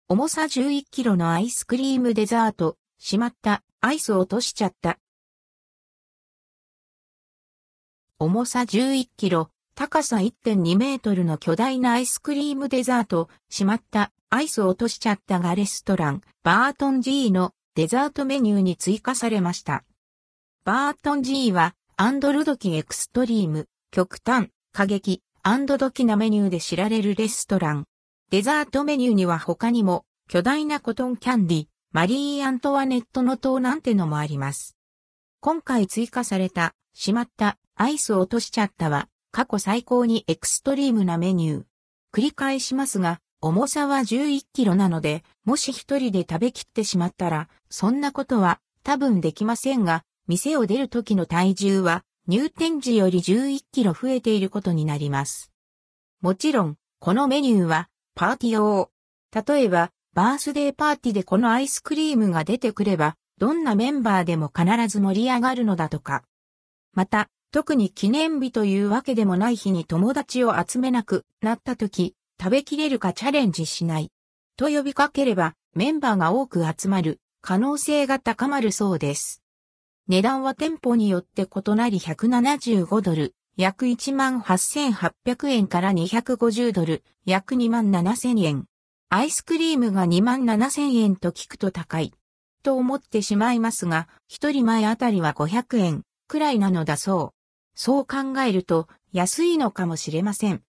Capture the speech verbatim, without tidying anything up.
重さじゅういちキロのアイスクリームデザート。しまった。アイス落としちゃった。重さじゅういちキロ、高さ いってんにメートルの巨大なアイスクリームデザート。しまった。アイス落としちゃったがレストラン、バートン G のデザートメニューに追加されました。バートン G は、アンドルドキエクストリーム、極端、過激、アンドドキなメニューで知られるレストラン。デザートメニューには他にも、巨大なコトンキャンディ、マリー・アントワネットの塔なんてのもあります。今回追加された、しまった、アイス落としちゃったは、過去最高にエクストリームなメニュー。繰り返しますが、重さはじゅういちキロなので、もし一人で食べきってしまったら、そんなことは多分できませんが、店を出る時の体重は入店時よりじゅういちキロ増えていることになります。もちろん、このメニューはパーティー用。例えば、バースデーパーティーでこのアイスクリームが出てくれば、どんなメンバーでも必ず盛り上がるのだとか。また、特に記念日というわけでもない日に友達を集めなくなった時、食べきれるかチャレンジしない。と呼びかければ、メンバーが多く集まる可能性が高まるそうです。値段は店舗によって異なりひゃくななじゅうごドル、約 いちまんはっせんはっぴゃくえんからにひゃくごじゅうドル、約にまんななせんえん。アイスクリームがにまんななせんえんと聞くと高い。と思ってしまいますが、一人前あたりはごひゃくえんくらいなのだそう。そう考えると安いのかもしれません。